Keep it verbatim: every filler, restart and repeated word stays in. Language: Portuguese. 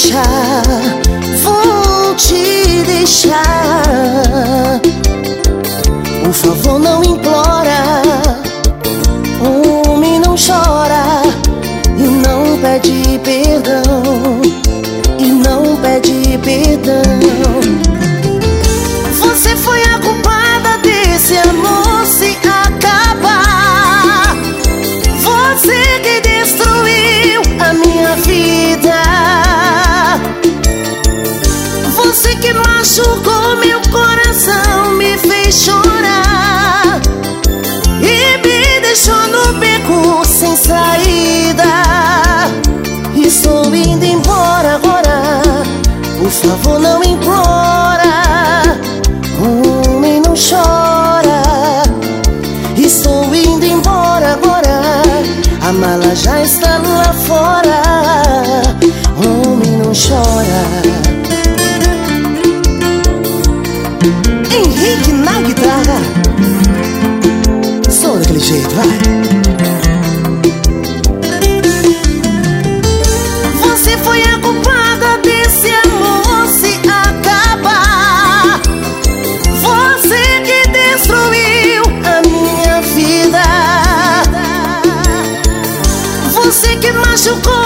deixar, vou te deixar. Por favor, não implora, homem não chora e não pede perdão, e não pede perdão. Você foi a culpada desse amor se acabar. Você que destruiu a minha vida. Você que machucou meu coração, me fez chorar e me deixou no beco sem saída. Estou indo embora agora, por favor não implora, homem não chora. Estou indo embora agora, a mala já está lá fora, homem não chora. Henrique na guitarra, só daquele jeito, vai. Você foi a culpada desse amor se acabar. Você que destruiu a minha vida. Você que machucou